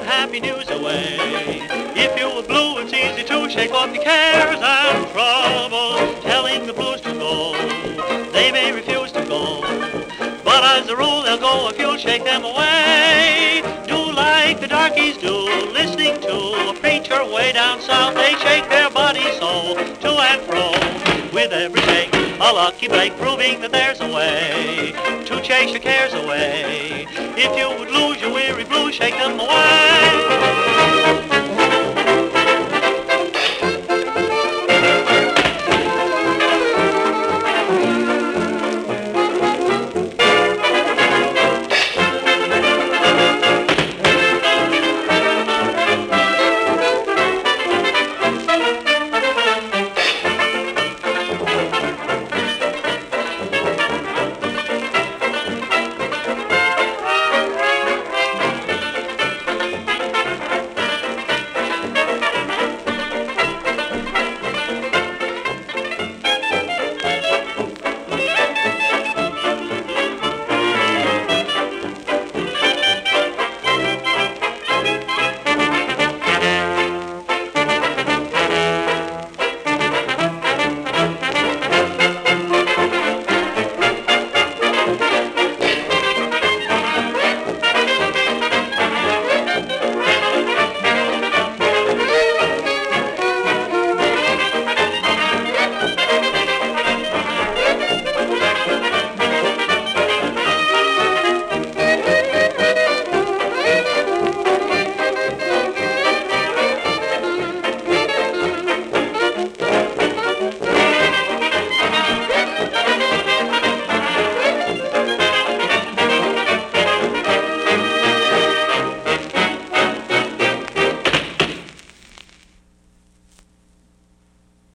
that happy news away. If you were blue, it's easy to shake off your cares and troubles, telling the blues to go. They may refuse to go, but as a rule they'll go if you'll shake them away. Do like the darkies do, listening to a preacher way down south. They shake their bodies so, to and fro, with every shake a lucky break, proving that there's a way to chase your cares away. If you would lose your weary blues, shake them away.